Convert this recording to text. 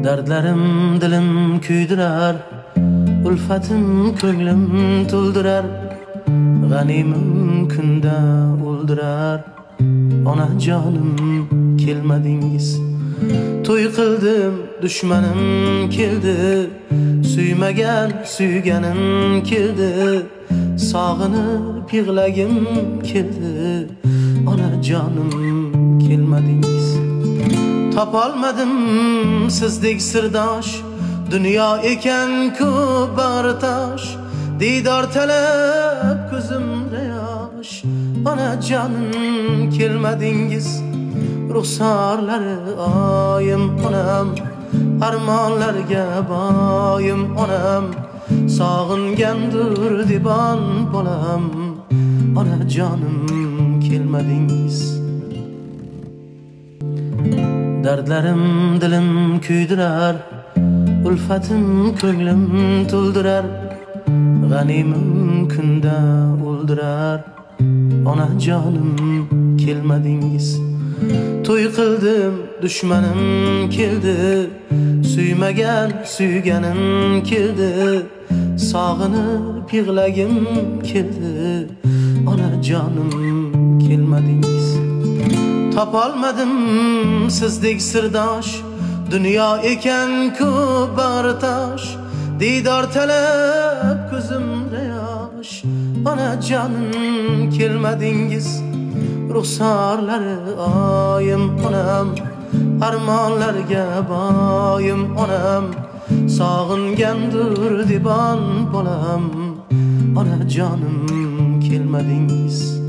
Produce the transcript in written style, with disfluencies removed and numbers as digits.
Dardlarim dilim kuydirar, ulfatim ko'nglim to'ldirar, g'animim kunda o'ldirar. Ona jonim kelmadingiz, to'y qildim dushmanim keldi, suymagan suyganim keldi, sog'inib yig'lagim keldi. Ona jonim kelmadingiz. Topolmadim sizdek sirdosh, dunyo ekan ko'p bartosh, diydor talab ko'zimda yosh. Ona jonim kelmadingiz, ruxsorlari oyim onam, armonlarga boyim onam, sog'ingandir dibon bolam. Ona jonim kelmadingiz. Dardlarim dilim kuydirar, ulfatim ko'nglim to'ldirar, g'animim kunda o'ldirar. Ona jonim kelmadingiz. To'y qildim dushmanim keldi, suymagan suyganim keldi, sog'inib yig'lagim keldi. Ona jonim kelmadingiz. Topolmadim sizdek sirdosh, dunyo ekan ko'p bartosh, diydor talab ko'zimda yosh. Ona jonim kelmadingiz, ruxsorlari oyim onam, armonlarga boyim onam, sog'ingandir dibon bolam. Ona jonim kelmadingiz.